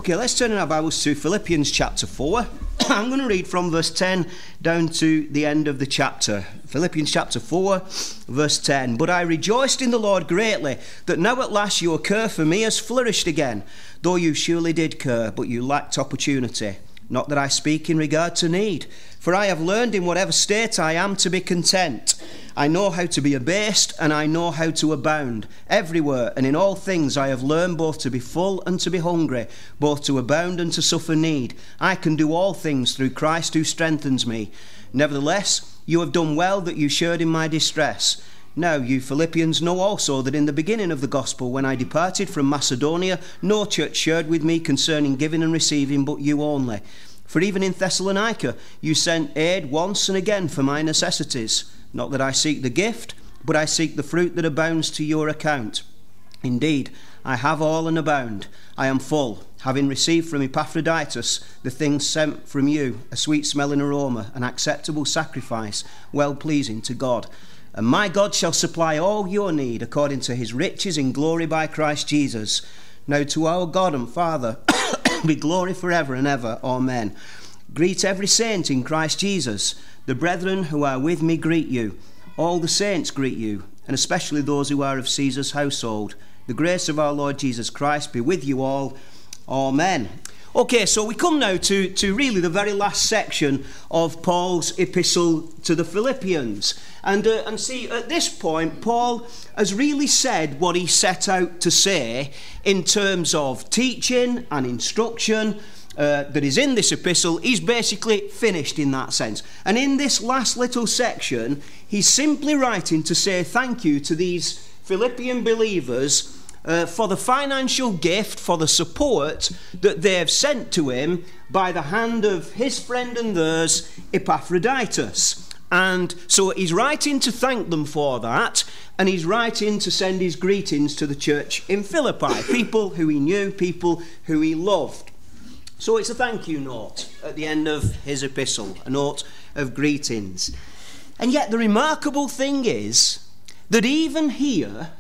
Okay, let's turn in our Bibles to Philippians chapter 4. I'm going to read from verse 10 down to the end of the chapter. Philippians chapter 4, verse 10. But I rejoiced in the Lord greatly, that now at last your care for me has flourished again, though you surely did care, but you lacked opportunity. Not that I speak in regard to need, for I have learned in whatever state I am to be content. I know how to be abased, and I know how to abound. Everywhere and in all things I have learned both to be full and to be hungry, both to abound and to suffer need. I can do all things through Christ who strengthens me. Nevertheless, you have done well that you shared in my distress. Now you Philippians know also that in the beginning of the gospel, when I departed from Macedonia, no church shared with me concerning giving and receiving, but you only. For even in Thessalonica you sent aid once and again for my necessities. Not that I seek the gift, but I seek the fruit that abounds to your account. Indeed, I have all and abound. I am full, having received from Epaphroditus the things sent from you, a sweet-smelling aroma, an acceptable sacrifice, well-pleasing to God. And my God shall supply all your need according to his riches in glory by Christ Jesus. Now to our God and Father be glory forever and ever. Amen. Greet every saint in Christ Jesus. The brethren who are with me greet you. All the saints greet you, and especially those who are of Caesar's household. The grace of our Lord Jesus Christ be with you all. Amen. Okay, so we come now to really the very last section of Paul's epistle to the Philippians. And see, at this point, Paul has really said what he set out to say in terms of teaching and instruction that is in this epistle. He's basically finished in that sense. And in this last little section, he's simply writing to say thank you to these Philippian believers for the financial gift, for the support that they have sent to him by the hand of his friend and theirs, Epaphroditus. And so he's writing to thank them for that, and he's writing to send his greetings to the church in Philippi, people who he knew, people who he loved. So it's a thank you note at the end of his epistle, a note of greetings. And yet the remarkable thing is that even here,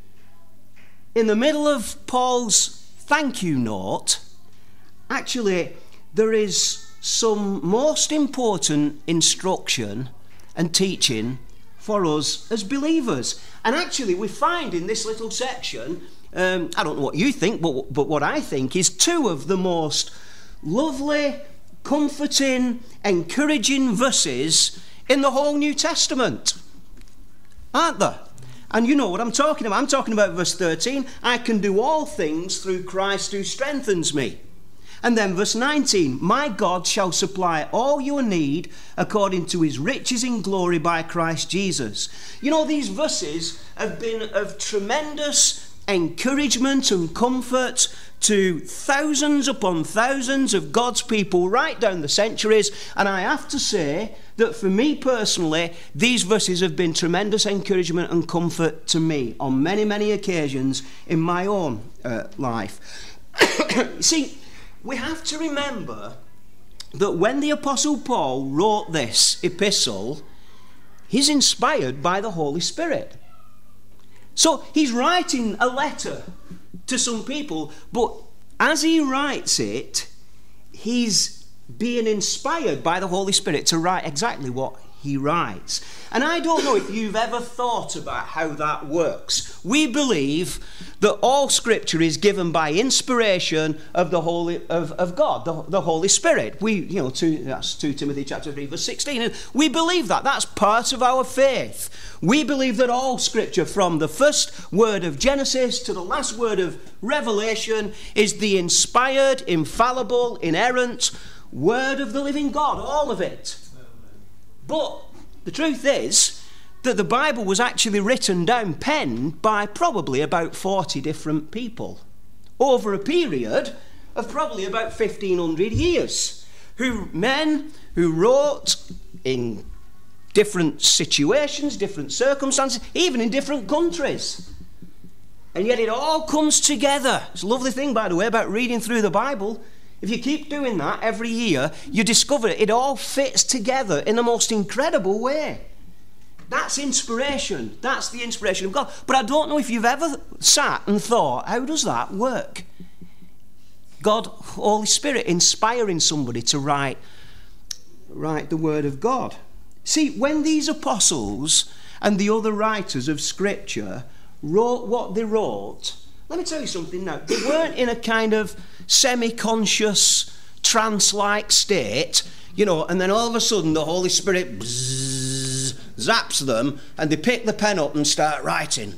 in the middle of Paul's thank you note, actually there is some most important instruction and teaching for us as believers. And actually we find in this little section, I don't know what you think, but what I think is two of the most lovely, comforting, encouraging verses in the whole New Testament, aren't there? And you know what I'm talking about. I'm talking about verse 13. I can do all things through Christ who strengthens me. And then verse 19. My God shall supply all your need according to his riches in glory by Christ Jesus. You know, these verses have been of tremendous encouragement and comfort to thousands upon thousands of God's people right down the centuries. And I have to say that for me personally, these verses have been tremendous encouragement and comfort to me on many, many occasions in my own life. See, we have to remember that when the Apostle Paul wrote this epistle, he's inspired by the Holy Spirit. So he's writing a letter to some people, but as he writes it, he's being inspired by the Holy Spirit to write exactly what he writes. And I don't know if you've ever thought about how that works. We believe that all Scripture is given by inspiration of the Holy of God, the Holy Spirit. That's 2 Timothy chapter 3 verse 16. And we believe that. That's part of our faith. We believe that all Scripture, from the first word of Genesis to the last word of Revelation, is the inspired, infallible, inerrant word of the living God, all of it. But the truth is that the Bible was actually written down, penned by probably about 40 different people over a period of probably about 1,500 years. Men who wrote in different situations, different circumstances, even in different countries. And yet it all comes together. It's a lovely thing, by the way, about reading through the Bible. If you keep doing that every year, you discover it all fits together in the most incredible way. That's inspiration. That's the inspiration of God. But I don't know if you've ever sat and thought, how does that work? God, Holy Spirit, inspiring somebody to write the Word of God. See, when these apostles and the other writers of Scripture wrote what they wrote, let me tell you something now. They weren't in a kind of semi-conscious, trance-like state, and then all of a sudden the Holy Spirit zaps them and they pick the pen up and start writing.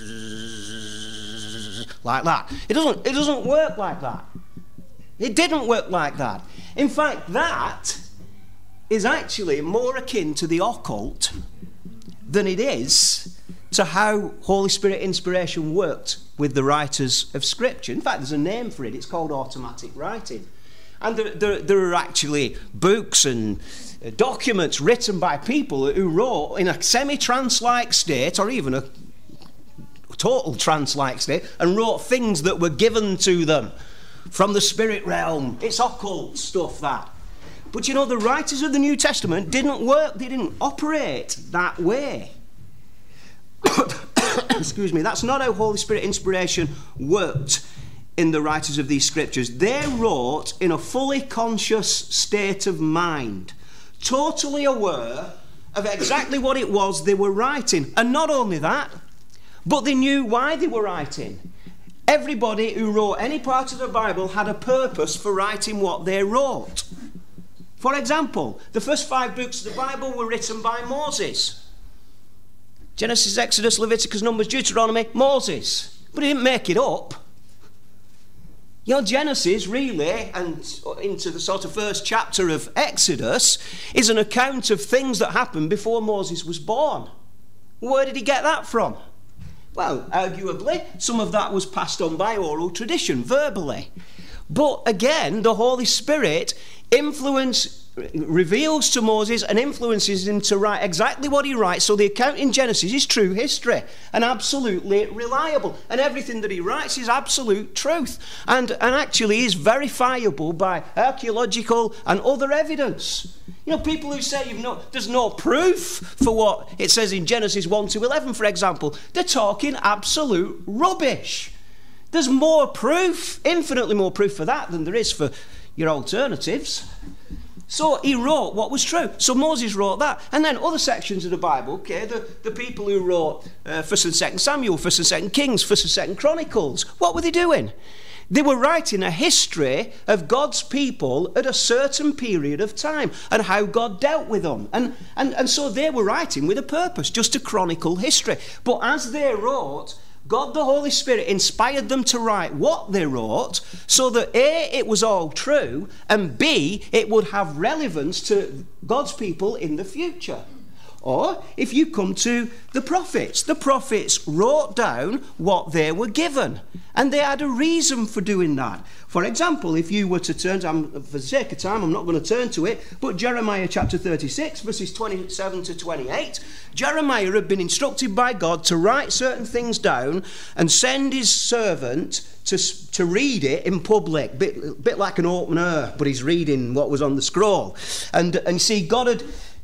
Like that. It doesn't work like that. It didn't work like that. In fact, that is actually more akin to the occult than it is to how Holy Spirit inspiration worked with the writers of Scripture. In fact, there's a name for it. It's called automatic writing. And there are actually books and documents written by people who wrote in a semi-trance-like state, or even a total trance-like state, and wrote things that were given to them from the spirit realm. It's occult stuff, that. But the writers of the New Testament didn't work, they didn't operate that way. Excuse me, that's not how Holy Spirit inspiration worked in the writers of these scriptures. They wrote in a fully conscious state of mind, totally aware of exactly what it was they were writing. And not only that, but they knew why they were writing. Everybody who wrote any part of the Bible had a purpose for writing what they wrote. For example, the first 5 books of the Bible were written by Moses. Genesis, Exodus, Leviticus, Numbers, Deuteronomy, Moses. But he didn't make it up. Genesis really, and into the sort of first chapter of Exodus, is an account of things that happened before Moses was born. Where did he get that from? Well, arguably, some of that was passed on by oral tradition, verbally. But again, the Holy Spirit reveals to Moses and influences him to write exactly what he writes. So the account in Genesis is true history and absolutely reliable. And everything that he writes is absolute truth and actually is verifiable by archaeological and other evidence. People who say there's no proof for what it says in Genesis 1 to 11, for example, they're talking absolute rubbish. There's more proof, infinitely more proof for that than there is for your alternatives. So he wrote what was true. So Moses wrote that. And then other sections of the Bible, okay, the people who wrote 1st and 2nd Samuel, 1st and 2nd Kings, 1st and 2nd Chronicles, what were they doing? They were writing a history of God's people at a certain period of time and how God dealt with them. And so they were writing with a purpose, just to chronicle history. But as they wrote, God the Holy Spirit inspired them to write what they wrote so that A, it was all true, and B, it would have relevance to God's people in the future. Or if you come to the prophets wrote down what they were given, and they had a reason for doing that. For example, if you were to turn, for the sake of time, I'm not going to turn to it, but Jeremiah chapter 36, verses 27 to 28, Jeremiah had been instructed by God to write certain things down and send his servant to read it in public, bit like an open air, but he's reading what was on the scroll. And see, God had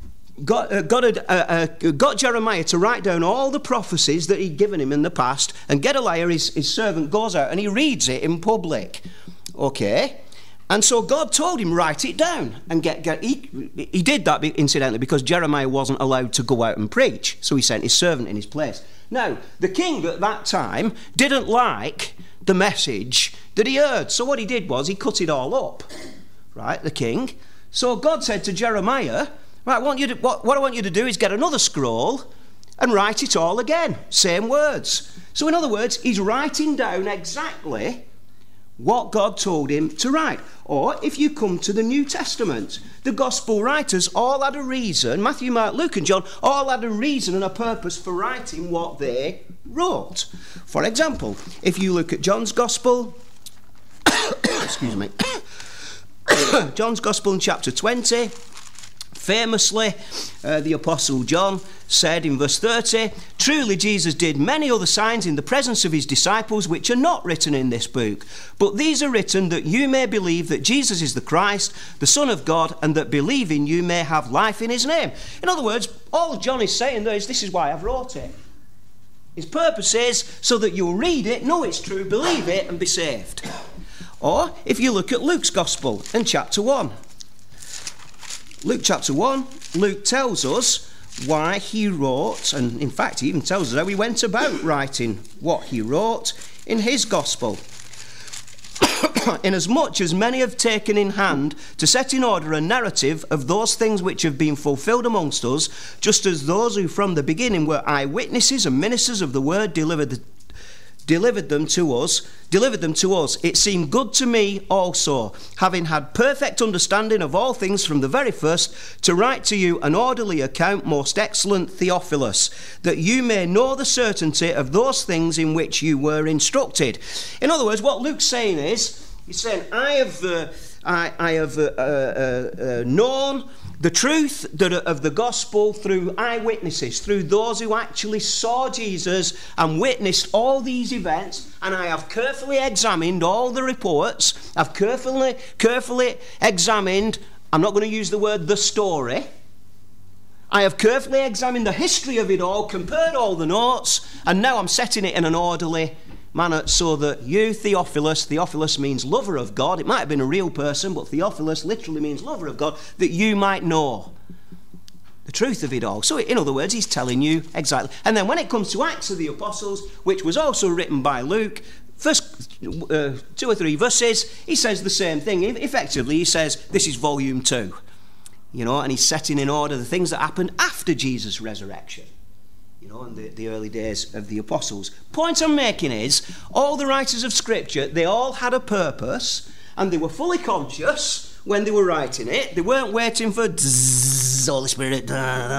got Jeremiah to write down all the prophecies that he'd given him in the past, and Gedaliah, his servant, goes out and he reads it in public. Okay? And so God told him, write it down. And he did that, incidentally, because Jeremiah wasn't allowed to go out and preach, so he sent his servant in his place. Now, the king at that time didn't like the message that he heard, so what he did was he cut it all up, right, the king. So God said to Jeremiah, right, what I want you to do is get another scroll and write it all again. Same words. So in other words, he's writing down exactly what God told him to write. Or if you come to the New Testament, the gospel writers all had a reason, Matthew, Mark, Luke and John, all had a reason and a purpose for writing what they wrote. For example, if you look at John's gospel, excuse me, John's gospel in chapter 20, famously, the Apostle John said in verse 30, truly Jesus did many other signs in the presence of his disciples which are not written in this book. But these are written that you may believe that Jesus is the Christ, the Son of God, and that believing you may have life in his name. In other words, all John is saying there is, this is why I've wrote it. His purpose is so that you'll read it, know it's true, believe it, and be saved. Or if you look at Luke's Gospel in chapter 1. Luke chapter 1, Luke tells us why he wrote, and in fact he even tells us how he went about writing what he wrote in his Gospel. Inasmuch as many have taken in hand to set in order a narrative of those things which have been fulfilled amongst us, just as those who from the beginning were eyewitnesses and ministers of the word delivered them to us, it seemed good to me also, having had perfect understanding of all things from the very first, to write to you an orderly account, most excellent Theophilus, that you may know the certainty of those things in which you were instructed. In other words, what Luke's saying is, he's saying, I have known the truth of the gospel through eyewitnesses, through those who actually saw Jesus and witnessed all these events, and I have carefully examined all the reports. I've carefully examined, I'm not going to use the word the story. I have carefully examined the history of it all, compared all the notes, and now I'm setting it in an orderly manner so that you, Theophilus means lover of God. It might have been a real person, but Theophilus literally means lover of God, that you might know the truth of it all. So in other words, he's telling you exactly. And then when it comes to Acts of the Apostles, which was also written by Luke, first 2 or 3 verses, he says the same thing. Effectively, he says, this is volume 2. And he's setting in order the things that happened after Jesus' resurrection. In the early days of the apostles. Point I'm making is, all the writers of Scripture, they all had a purpose, and they were fully conscious when they were writing it. They weren't waiting for Holy Spirit.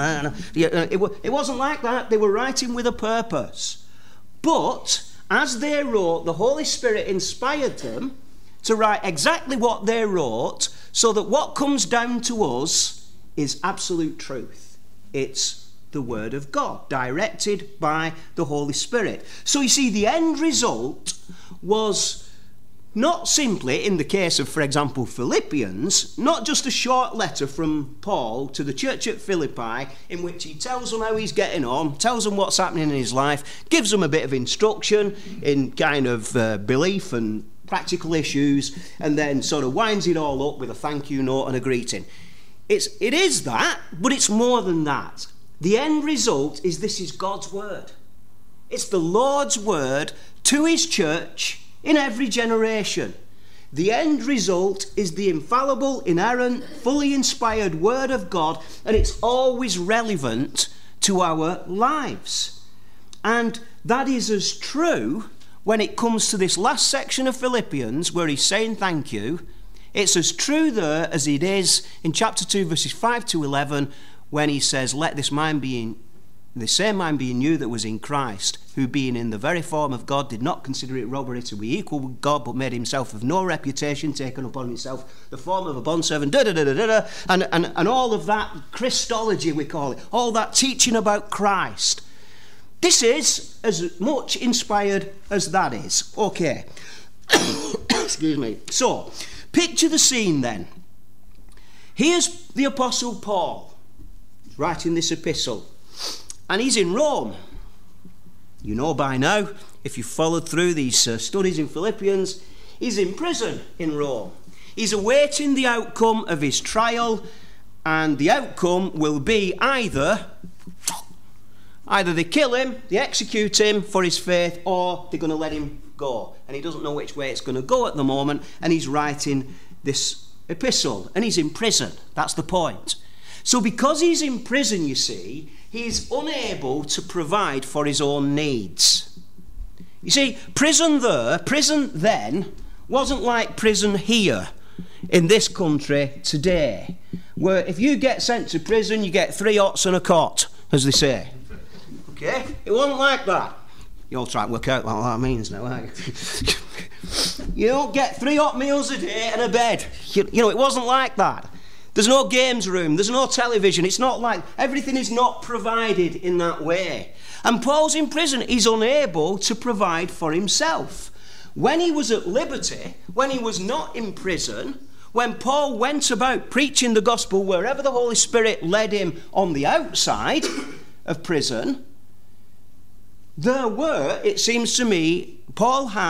It wasn't like that. They were writing with a purpose. But as they wrote, the Holy Spirit inspired them to write exactly what they wrote, so that what comes down to us is absolute truth. It's the Word of God, directed by the Holy Spirit. So you see, the end result was not simply, in the case of, for example, Philippians, not just a short letter from Paul to the church at Philippi in which he tells them how he's getting on, tells them what's happening in his life, gives them a bit of instruction in kind of belief and practical issues, and then sort of winds it all up with a thank you note and a greeting. It is that, but it's more than that. The end result is this is God's word. It's the Lord's word to his church in every generation. The end result is the infallible, inerrant, fully inspired word of God, and it's always relevant to our lives. And that is as true when it comes to this last section of Philippians where he's saying thank you. It's as true there as it is in chapter 2 verses 5 to 11 when he says, let this mind be in the same mind be in you that was in Christ, who being in the very form of God did not consider it robbery to be equal with God, but made himself of no reputation, taken upon himself the form of a bondservant, and all of that Christology, we call it, all that teaching about Christ. This is as much inspired as that is. Okay. Excuse me. So, picture the scene then. Here's the Apostle Paul writing this epistle, and he's in Rome. You know by now, if you've followed through these studies in Philippians, he's in prison in Rome. He's awaiting the outcome of his trial, and the outcome will be either they kill him, they execute him for his faith, or they're going to let him go. And he doesn't know which way it's going to go at the moment, and he's writing this epistle, and he's in prison. That's the point. So because he's in prison, you see, he's unable to provide for his own needs. You see, prison then wasn't like prison here in this country today, where if you get sent to prison, you get 3 hots and a cot, as they say. Okay? It wasn't like that. You all try to work out what that means now, aren't you? You don't get 3 hot meals a day and a bed. You know, it wasn't like that. There's no games room, there's no television. It's not like, everything is not provided in that way. And Paul's in prison. He's unable to provide for himself. When he was at liberty, when he was not in prison, when Paul went about preaching the gospel wherever the Holy Spirit led him on the outside of prison, there were, it seems to me, Paul had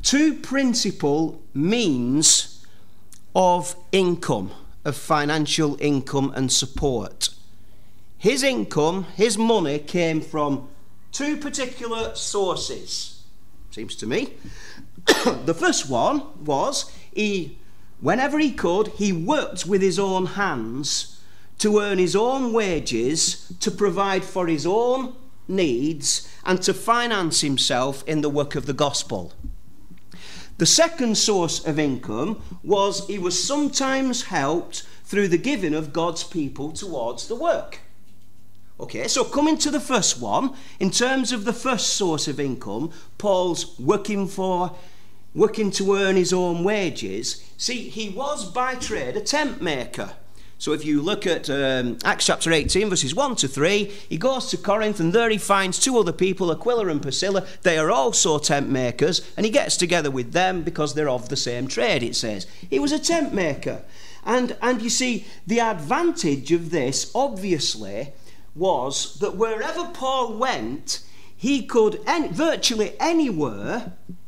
two principal means of income, of financial income and support. His income, his money, came from two particular sources, seems to me. The first one was, whenever he could, he worked with his own hands to earn his own wages, to provide for his own needs, and to finance himself in the work of the gospel. The second source of income was he was sometimes helped through the giving of God's people towards the work. Okay, so coming to the first one, in terms of the first source of income, Paul's working to earn his own wages. See, he was by trade a tent maker. So if you look at Acts chapter 18, verses 1 to 3, he goes to Corinth and there he finds two other people, Aquila and Priscilla. They are also tent makers, and he gets together with them because they're of the same trade, it says. He was a tent maker. And you see, the advantage of this, obviously, was that wherever Paul went, he could, virtually anywhere,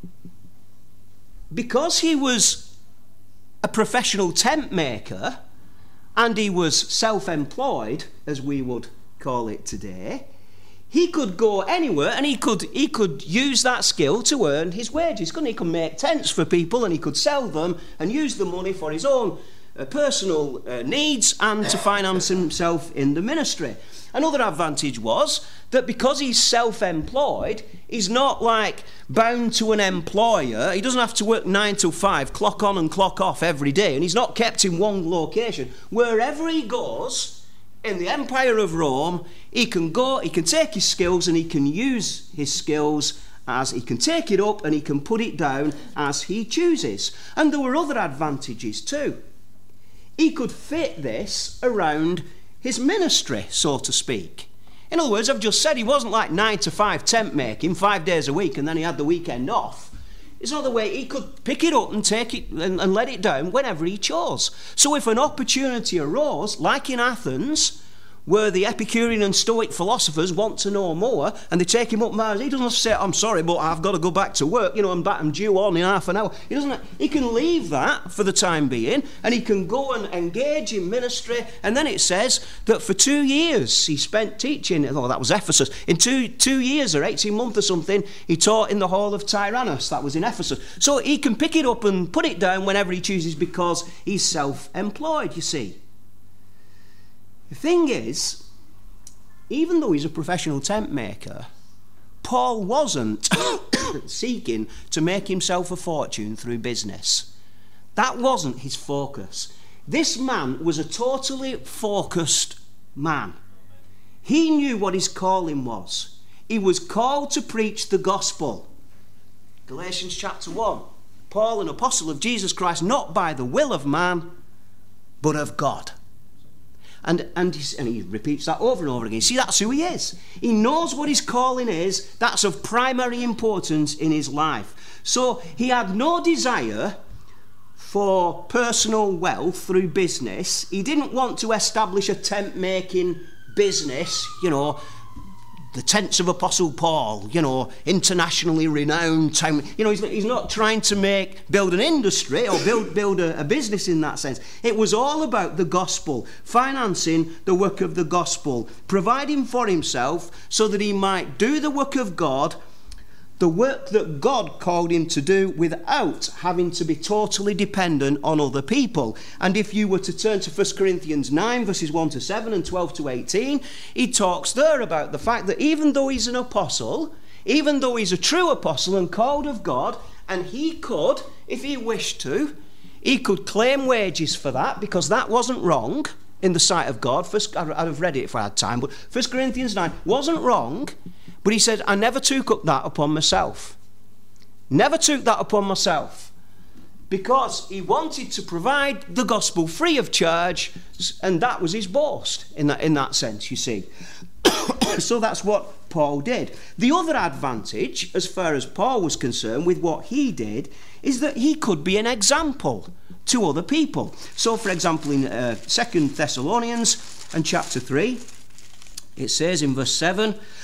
because he was a professional tent maker and he was self-employed, as we would call it today, he could go anywhere and he could use that skill to earn his wages. He could make tents for people and he could sell them and use the money for his own personal needs and to finance himself in the ministry. Another advantage was that because he's self-employed, he's not like bound to an employer. He doesn't have to work 9 till 5, clock on and clock off every day, and he's not kept in one location. Wherever he goes in the Empire of Rome, he can go, he can take his skills and he can use his skills as he can take it up and he can put it down as he chooses. And there were other advantages too. He could fit this around his ministry, so to speak. In other words, I've just said he wasn't like 9 to 5 tent making 5 days a week and then he had the weekend off. It's another way he could pick it up and take it and let it down whenever he chose. So if an opportunity arose, like in Athens, where the Epicurean and Stoic philosophers want to know more and they take him up miles, he doesn't have to say, I'm sorry, but I've got to go back to work, I'm due on in half an hour. He can leave that for the time being and he can go and engage in ministry. And then it says that for 2 years he spent teaching, that was Ephesus, in 2 years or 18 months or something, he taught in the hall of Tyrannus, that was in Ephesus. So he can pick it up and put it down whenever he chooses because he's self-employed, you see. The thing is, even though he's a professional tent maker, Paul wasn't seeking to make himself a fortune through business. That wasn't his focus. This man was a totally focused man. He knew what his calling was. He was called to preach the gospel. Galatians chapter 1. Paul, an apostle of Jesus Christ, not by the will of man, but of God. And he repeats that over and over again. See, that's who he is. He knows what his calling is. That's of primary importance in his life. So he had no desire for personal wealth through business. He didn't want to establish a tent-making business, the tents of Apostle Paul, internationally renowned town. He's not trying to build an industry or build a business in that sense. It was all about the gospel, financing the work of the gospel, providing for himself so that he might do the work of God, the work that God called him to do without having to be totally dependent on other people. And if you were to turn to 1 Corinthians 9, verses 1 to 7 and 12 to 18, he talks there about the fact that even though he's an apostle, even though he's a true apostle and called of God, and he could, if he wished to, he could claim wages for that because that wasn't wrong in the sight of God. I'd have read it if I had time, but 1 Corinthians 9 wasn't wrong. But he said, I never took up that upon myself. Never took that upon myself. Because he wanted to provide the gospel free of charge, and that was his boast in that sense, you see. So that's what Paul did. The other advantage, as far as Paul was concerned, with what he did, is that he could be an example to other people. So, for example, in 2 Thessalonians and chapter 3, it says in verse 7,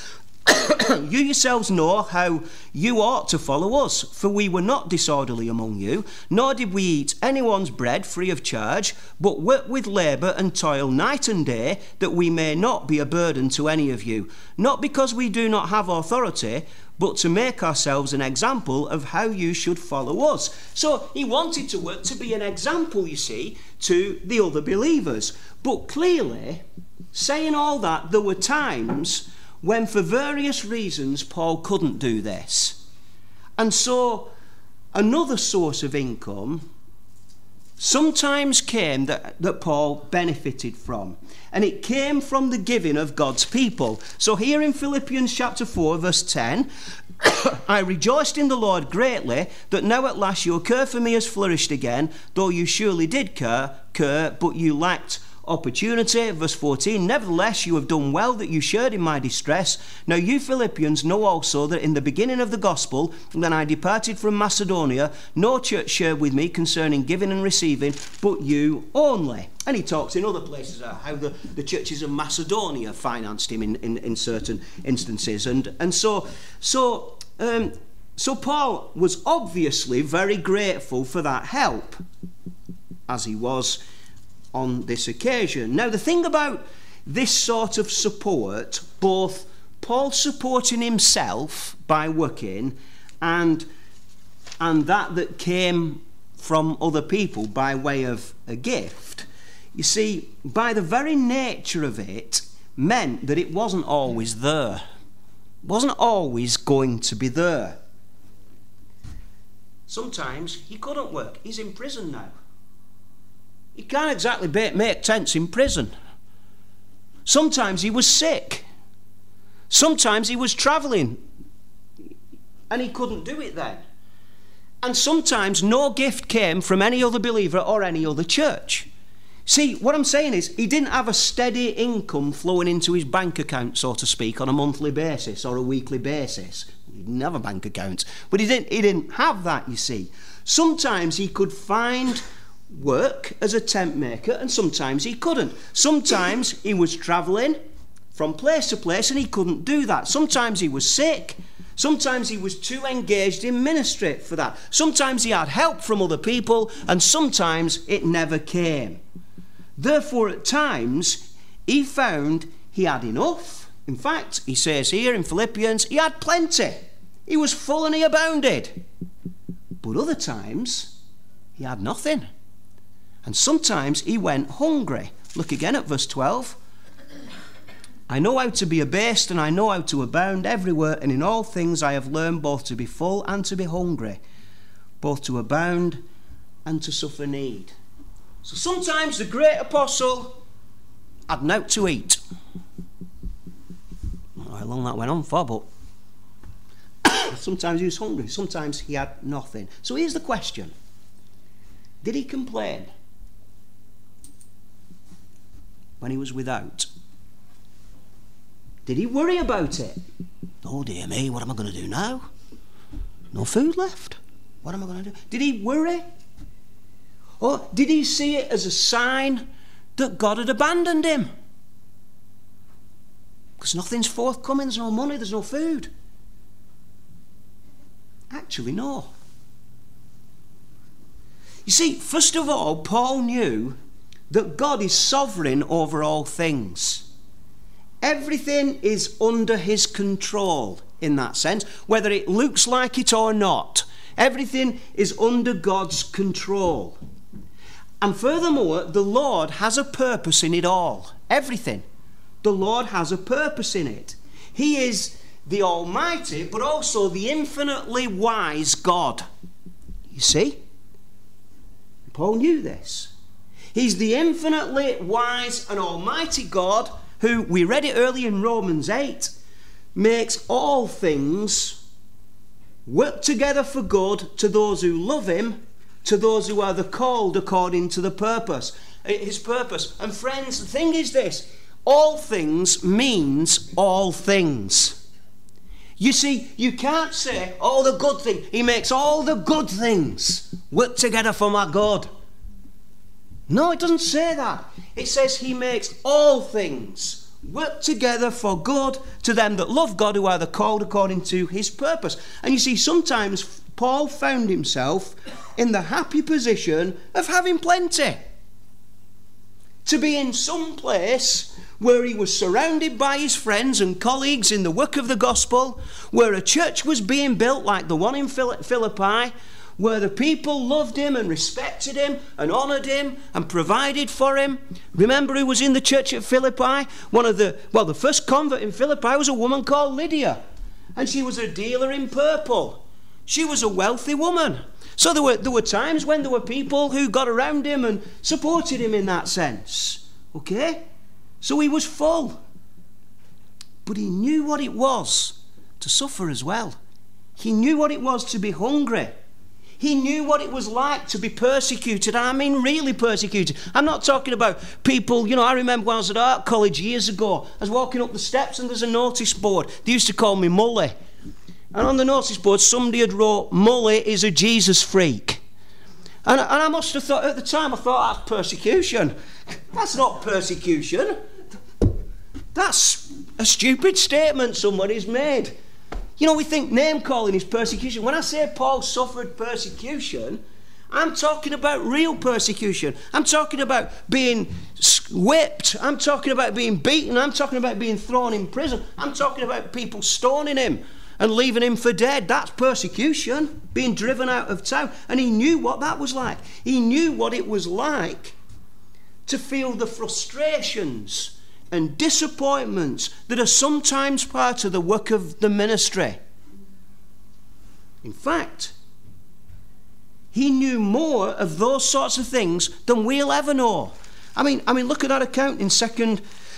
You yourselves know how you ought to follow us, for we were not disorderly among you, nor did we eat anyone's bread free of charge, but work with labour and toil night and day, that we may not be a burden to any of you, not because we do not have authority, but to make ourselves an example of how you should follow us. So he wanted to work to be an example, you see, to the other believers. But clearly, saying all that, there were times when for various reasons Paul couldn't do this. And so another source of income sometimes came that Paul benefited from. And it came from the giving of God's people. So here in Philippians chapter 4 verse 10, I rejoiced in the Lord greatly that now at last your care for me has flourished again, though you surely did care, but you lacked opportunity. Verse 14, nevertheless you have done well that you shared in my distress. Now you Philippians know also that in the beginning of the gospel, when I departed from Macedonia, no church shared with me concerning giving and receiving, but you only. And he talks in other places how the churches of Macedonia financed him in certain instances. And so Paul was obviously very grateful for that help, as he was on this occasion. Now, the thing about this sort of support, both Paul supporting himself by working and that came from other people by way of a gift, you see, by the very nature of it, meant that it wasn't always there. It wasn't always going to be there. Sometimes he couldn't work. He's in prison now. He can't exactly make tents in prison. Sometimes he was sick. Sometimes he was travelling and he couldn't do it then. And sometimes no gift came from any other believer or any other church. See, what I'm saying is he didn't have a steady income flowing into his bank account, so to speak, on a monthly basis or a weekly basis. He didn't have a bank account. But he didn't have that, you see. Sometimes he could find work as a tent maker and sometimes he couldn't. Sometimes he was travelling from place to place and he couldn't do that. Sometimes he was sick. Sometimes he was too engaged in ministry for that. Sometimes he had help from other people and sometimes it never came. Therefore, at times, he found he had enough. In fact, he says here in Philippians, he had plenty. He was full and he abounded. But other times, he had nothing. And sometimes he went hungry. Look again at verse 12. I know how to be abased and I know how to abound everywhere, and in all things I have learned both to be full and to be hungry, both to abound and to suffer need. So sometimes the great apostle had naught to eat. I don't know how long that went on for, but sometimes he was hungry, sometimes he had nothing. So here's the question. Did he complain when he was without? Did he worry about it? Oh dear me, what am I going to do now? No food left. What am I going to do? Did he worry? Or did he see it as a sign that God had abandoned him? Because nothing's forthcoming, there's no money, there's no food. Actually, no. You see, first of all, Paul knew that God is sovereign over all things. Everything is under his control in that sense, whether it looks like it or not. Everything is under God's control. And furthermore, the Lord has a purpose in it all. Everything. The Lord has a purpose in it. He is the Almighty, but also the infinitely wise God. You see? Paul knew this. He's the infinitely wise and almighty God who, we read it earlier in Romans 8, makes all things work together for good to those who love him, to those who are the called according to the purpose, his purpose. And friends, the thing is this, all things means all things. You see, you can't say all the good things. He makes all the good things work together for my good. No, it doesn't say that. It says he makes all things work together for good to them that love God, who are the called according to his purpose. And you see, sometimes Paul found himself in the happy position of having plenty. To be in some place where he was surrounded by his friends and colleagues in the work of the gospel, where a church was being built like the one in Philippi, where the people loved him and respected him and honoured him and provided for him. Remember who was in the church at Philippi? The first convert in Philippi was a woman called Lydia, and she was a dealer in purple. She was a wealthy woman. So there were times when there were people who got around him and supported him in that sense. Okay? So he was full. But he knew what it was to suffer as well. He knew what it was to be hungry. He knew what it was like to be persecuted. I mean really persecuted. I'm not talking about people, I remember when I was at art college years ago, I was walking up the steps and there's a notice board. They used to call me Mully. And on the notice board, somebody had wrote, Mully is a Jesus freak. And I must have thought, at the time, that's persecution. That's not persecution. That's a stupid statement somebody's made. We think name-calling is persecution. When I say Paul suffered persecution, I'm talking about real persecution. I'm talking about being whipped. I'm talking about being beaten. I'm talking about being thrown in prison. I'm talking about people stoning him and leaving him for dead. That's persecution, being driven out of town. And he knew what that was like. He knew what it was like to feel the frustrations and disappointments that are sometimes part of the work of the ministry. In fact, he knew more of those sorts of things than we'll ever know. I mean, look at that account in 2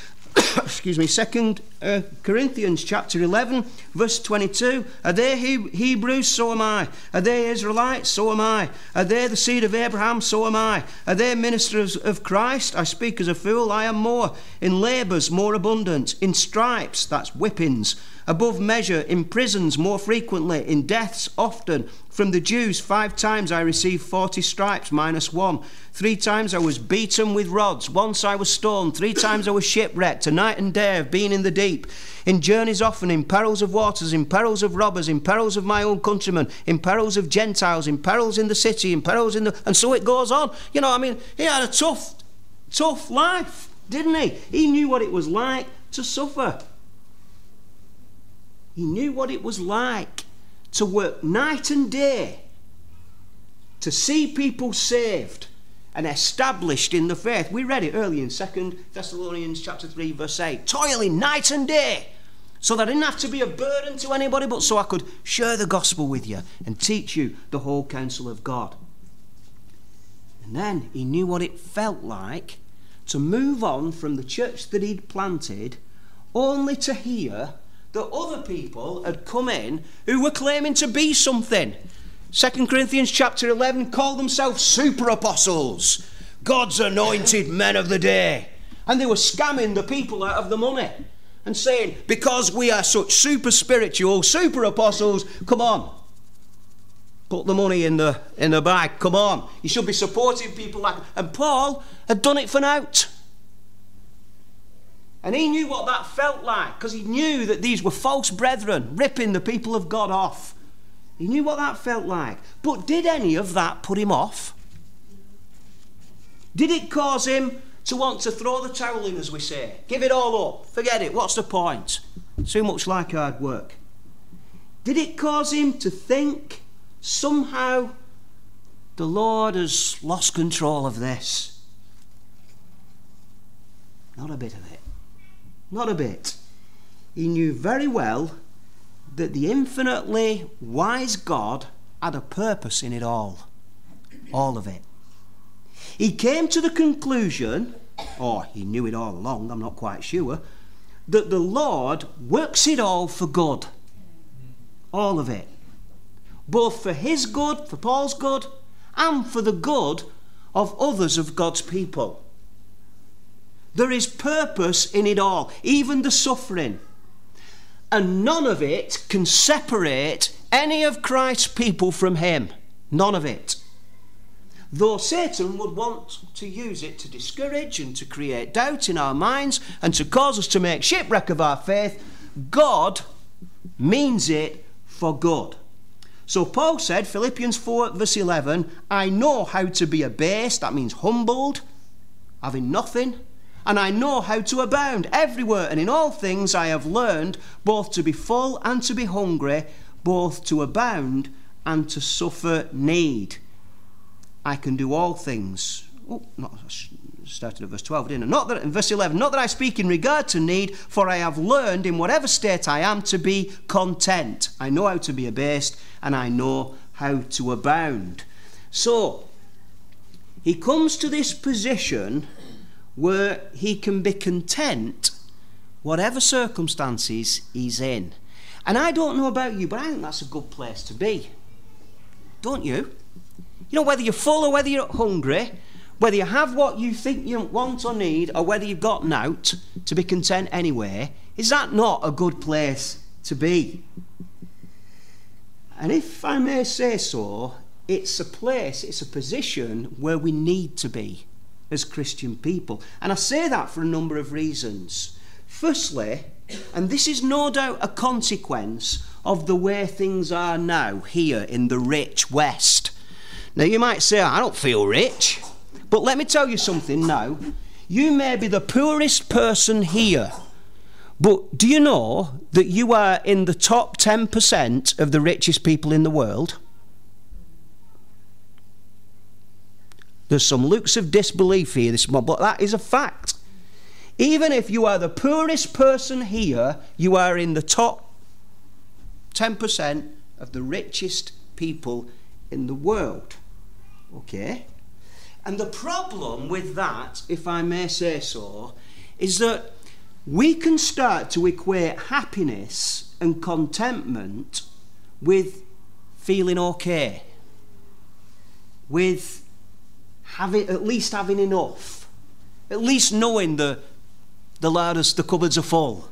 Corinthians chapter 11, verse 22. Are they Hebrews? So am I. Are they Israelites? So am I. Are they the seed of Abraham? So am I. Are they ministers of Christ? I speak as a fool. I am more. In labours, more abundant. In stripes, that's whippings, above measure. In prisons, more frequently. In deaths, often. From the Jews, 5 times I received 40 stripes, minus 1. 3 times I was beaten with rods. Once I was stoned. 3 times I was shipwrecked. A night and day I've been in the deep. In journeys often, in perils of waters, in perils of robbers, in perils of my own countrymen, in perils of Gentiles, in perils in the city, in perils in the... And so it goes on. He had a tough life, didn't he? He knew what it was like to suffer. He knew what it was like to work night and day to see people saved and established in the faith. We read it earlier in 2 Thessalonians chapter 3 verse 8. Toiling night and day so that I didn't have to be a burden to anybody, but so I could share the gospel with you and teach you the whole counsel of God. And then he knew what it felt like to move on from the church that he'd planted, only to hear that other people had come in who were claiming to be something. 2 Corinthians chapter 11 called themselves super apostles, God's anointed men of the day. And they were scamming the people out of the money and saying, because we are such super spiritual, super apostles, come on, put the money in the bag, come on. You should be supporting people like that. And Paul had done it for naught. And he knew what that felt like, because he knew that these were false brethren ripping the people of God off. He knew what that felt like. But did any of that put him off? Did it cause him to want to throw the towel in, as we say? Give it all up. Forget it. What's the point? Too much like hard work. Did it cause him to think somehow the Lord has lost control of this? Not a bit of it. Not a bit. He knew very well that the infinitely wise God had a purpose in it all of it. He came to the conclusion, or he knew it all along, I'm not quite sure, that the Lord works it all for good. All of it. Both for his good, for Paul's good, and for the good of others of God's people. There is purpose in it all, even the suffering. And none of it can separate any of Christ's people from him. None of it. Though Satan would want to use it to discourage and to create doubt in our minds and to cause us to make shipwreck of our faith, God means it for good. So Paul said, Philippians 4 verse 11, I know how to be abased, that means humbled, having nothing, and I know how to abound everywhere, and in all things I have learned both to be full and to be hungry, both to abound and to suffer need. I can do all things. Started at verse 12, didn't I? Not that, in verse 11, not that I speak in regard to need, for I have learned in whatever state I am to be content. I know how to be abased, and I know how to abound. So, he comes to this position where he can be content whatever circumstances he's in. And I don't know about you, but I think that's a good place to be. Don't you? You know, whether you're full or whether you're hungry, whether you have what you think you want or need, or whether you've got nought, to be content anyway, is that not a good place to be? And if I may say so, it's a place, it's a position where we need to be as Christian people. And I say that for a number of reasons. Firstly, and this is no doubt a consequence of the way things are now here in the rich West. Now you might say, I don't feel rich. But let me tell you something now. You may be the poorest person here, but do you know that you are in the top 10% of the richest people in the world? There's some looks of disbelief here this morning, but that is a fact. Even if you are the poorest person here, you are in the top 10% of the richest people in the world. Okay? And the problem with that, if I may say so, is that we can start to equate happiness and contentment with feeling okay, with at least having enough, at least knowing the cupboards are full,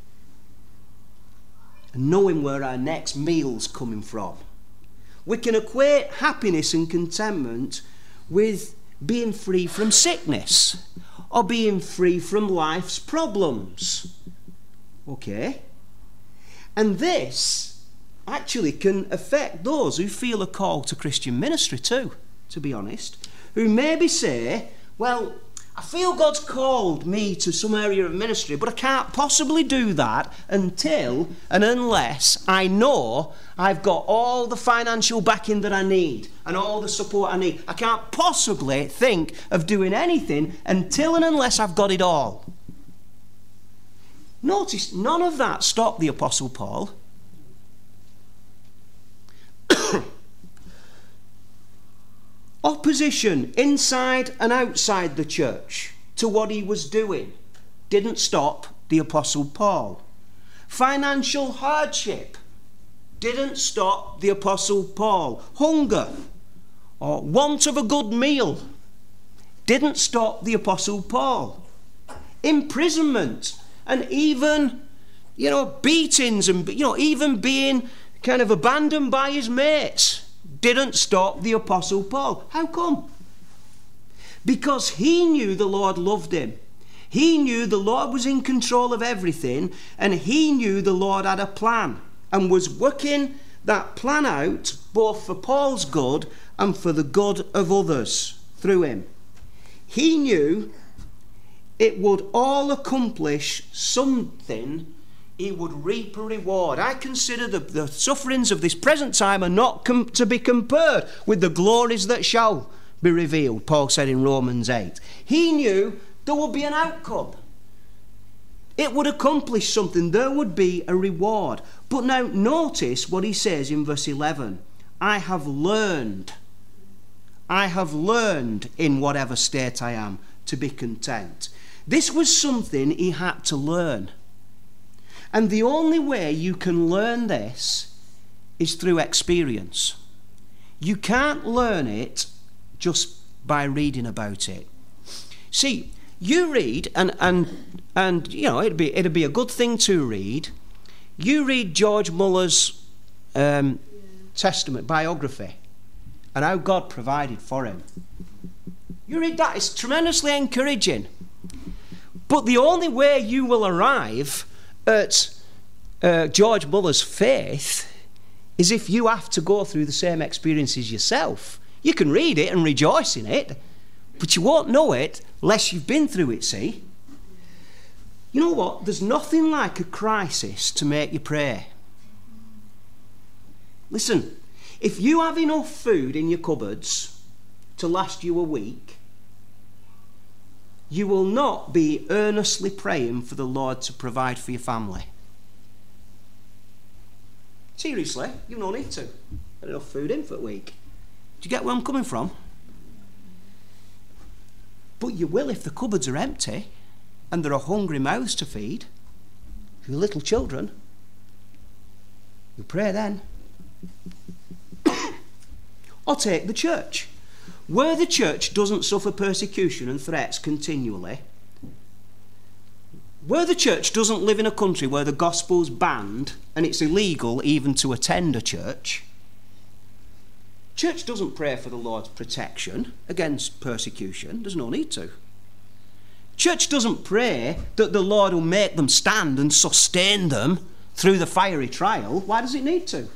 and knowing where our next meal's coming from. We can equate happiness and contentment with being free from sickness or being free from life's problems. Okay? And this actually can affect those who feel a call to Christian ministry too, to be honest, who maybe say, well, I feel God's called me to some area of ministry, but I can't possibly do that until and unless I know I've got all the financial backing that I need and all the support I need. I can't possibly think of doing anything until and unless I've got it all. Notice, none of that stopped the Apostle Paul. Opposition inside and outside the church to what he was doing didn't stop the Apostle Paul. Financial hardship didn't stop the Apostle Paul. Hunger or want of a good meal didn't stop the Apostle Paul. Imprisonment and even, beatings and, even being kind of abandoned by his mates didn't stop the Apostle Paul. How come? Because he knew the Lord loved him. He knew the Lord was in control of everything, and he knew the Lord had a plan and was working that plan out both for Paul's good and for the good of others through him. He knew it would all accomplish something. He would reap a reward. I consider the sufferings of this present time are not to be compared with the glories that shall be revealed, Paul said in Romans 8. He knew there would be an outcome. It would accomplish something. There would be a reward. But now notice what he says in verse 11. I have learned in whatever state I am to be content. This was something he had to learn. And the only way you can learn this is through experience. You can't learn it just by reading about it. See, you read, and it'd be a good thing to read. You read George Muller's Testament biography, and how God provided for him. You read that, it's tremendously encouraging. But the only way you will arrive at George Muller's faith is if you have to go through the same experiences yourself. You can read it and rejoice in it, but you won't know it unless you've been through it, see? You know what? There's nothing like a crisis to make you pray. Listen, if you have enough food in your cupboards to last you a week, you will not be earnestly praying for the Lord to provide for your family. Seriously, you don't need to. Got enough food in for a week. Do you get where I'm coming from? But you will if the cupboards are empty and there are hungry mouths to feed. Your little children. You pray then. Or take the church. Where the church doesn't suffer persecution and threats continually, where the church doesn't live in a country where the gospel's banned and it's illegal even to attend a church, church doesn't pray for the Lord's protection against persecution. There's no need to. Church doesn't pray that the Lord will make them stand and sustain them through the fiery trial. Why does it need to?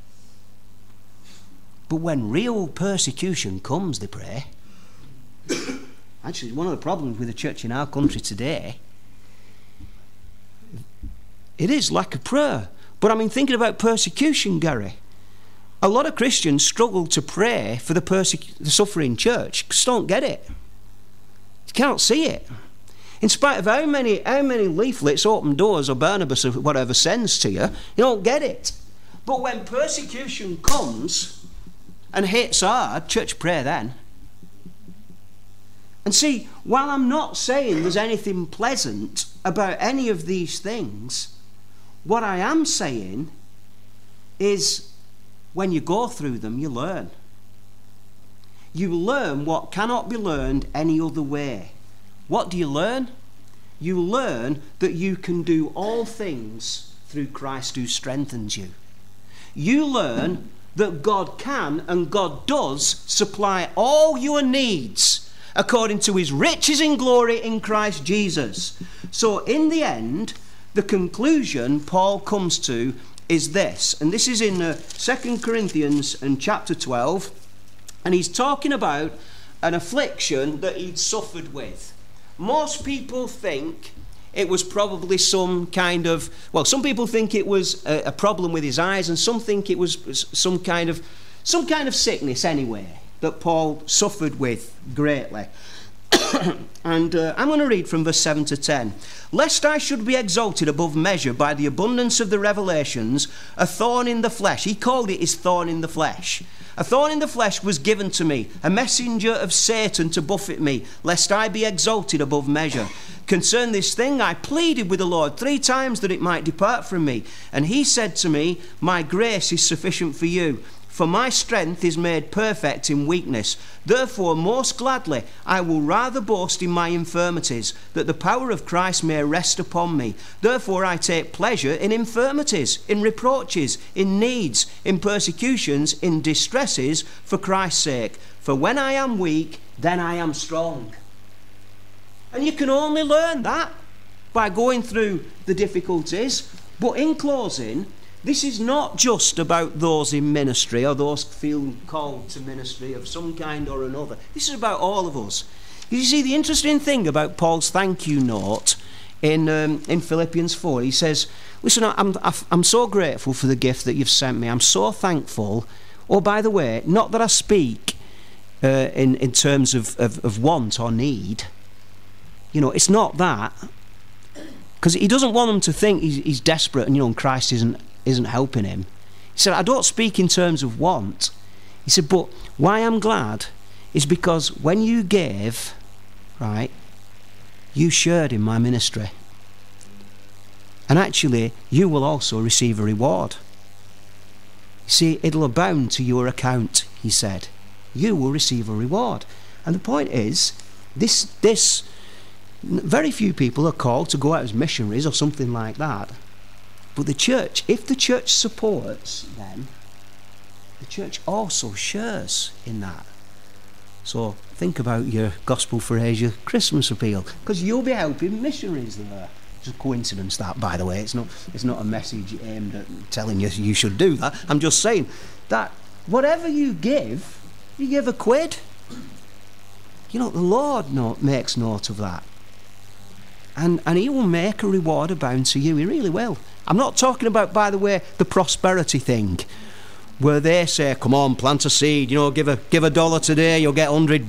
But when real persecution comes, they pray. Actually, one of the problems with the church in our country today, it is lack of prayer. But I mean, thinking about persecution, Gary, a lot of Christians struggle to pray for the suffering church because they don't get it. You can't see it. In spite of how many leaflets, Open Doors or Barnabas or whatever sends to you, you don't get it. But when persecution comes and hits hard, church pray then. And see, while I'm not saying there's anything pleasant about any of these things, what I am saying is when you go through them, you learn. You learn what cannot be learned any other way. What do you learn? You learn that you can do all things through Christ who strengthens you. You learn that God can and God does supply all your needs according to his riches in glory in Christ Jesus. So in the end, the conclusion Paul comes to is this, and this is in 2 Corinthians and chapter 12, and he's talking about an affliction that he'd suffered with. Most people think it was probably some kind of, well, some people think it was a problem with his eyes, and some think it was some kind of sickness anyway that Paul suffered with greatly. And I'm going to read from verse 7 to 10. Lest I should be exalted above measure by the abundance of the revelations, a thorn in the flesh. He called it his thorn in the flesh. A thorn in the flesh was given to me, a messenger of Satan to buffet me, lest I be exalted above measure. Concerning this thing, I pleaded with the Lord 3 times that it might depart from me. And he said to me, my grace is sufficient for you, for my strength is made perfect in weakness. Therefore, most gladly, I will rather boast in my infirmities, that the power of Christ may rest upon me. Therefore, I take pleasure in infirmities, in reproaches, in needs, in persecutions, in distresses, for Christ's sake. For when I am weak, then I am strong. And you can only learn that by going through the difficulties. But in closing, this is not just about those in ministry or those feeling called to ministry of some kind or another. This is about all of us. You see, the interesting thing about Paul's thank you note in Philippians 4, he says, listen, I'm so grateful for the gift that you've sent me. I'm so thankful. Oh, by the way, not that I speak in terms of want or need. You know, it's not that. Because he doesn't want them to think he's desperate and, and Christ isn't helping him. He said, I don't speak in terms of want. He said, but why I'm glad is because when you gave, right, you shared in my ministry. And actually, you will also receive a reward. You see, it'll abound to your account, he said. You will receive a reward. And the point is, this very few people are called to go out as missionaries or something like that. But the church, if the church supports them, the church also shares in that. So think about your Gospel for Asia Christmas appeal, because you'll be helping missionaries there. It's a coincidence that, by the way. It's not a message aimed at telling you should do that. I'm just saying that whatever you give a quid. You know, the Lord makes note of that. And he will make a reward abound to you. He really will. I'm not talking about, by the way, the prosperity thing, where they say, come on, plant a seed, give a dollar today, you'll get 100,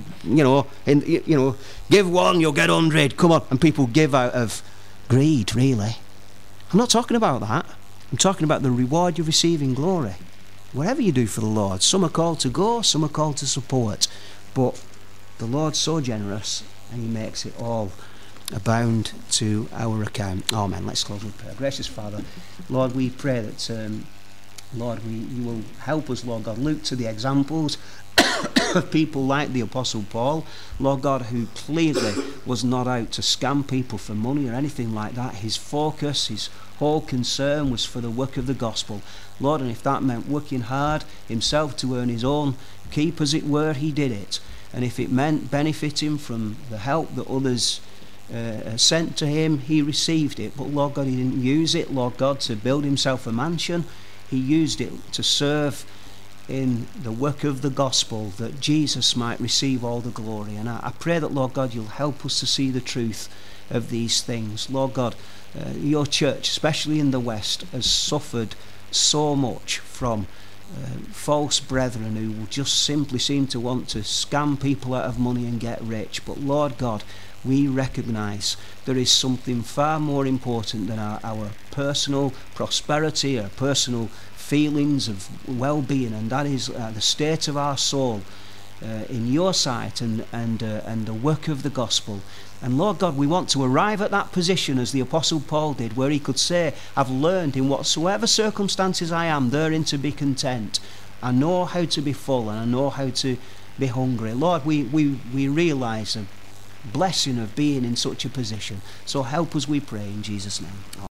give one, you'll get 100, come on. And people give out of greed, really. I'm not talking about that. I'm talking about the reward you receive in glory. Whatever you do for the Lord, some are called to go, some are called to support. But the Lord's so generous, and he makes it all abound to our account. Amen. Let's close with prayer. Gracious Father, Lord, we pray that, Lord, you will help us, Lord God, look to the examples of people like the Apostle Paul, Lord God, who clearly was not out to scam people for money or anything like that. His focus, his whole concern was for the work of the gospel. Lord, and if that meant working hard himself to earn his own keep, as it were, he did it. And if it meant benefiting from the help that others sent to him, he received it. But Lord God, he didn't use it, Lord God, to build himself a mansion. He used it to serve in the work of the gospel, that Jesus might receive all the glory. And I pray that, Lord God, you'll help us to see the truth of these things. Lord God, your church, especially in the West, has suffered so much from false brethren who just simply seem to want to scam people out of money and get rich. But Lord God, we recognise there is something far more important than our personal prosperity, our personal feelings of well-being, and that is the state of our soul in your sight, and the work of the gospel. And Lord God, we want to arrive at that position as the Apostle Paul did, where he could say, I've learned in whatsoever circumstances I am, therein to be content. I know how to be full, and I know how to be hungry. Lord, we realise the blessing of being in such a position. So help us, we pray, in Jesus' name.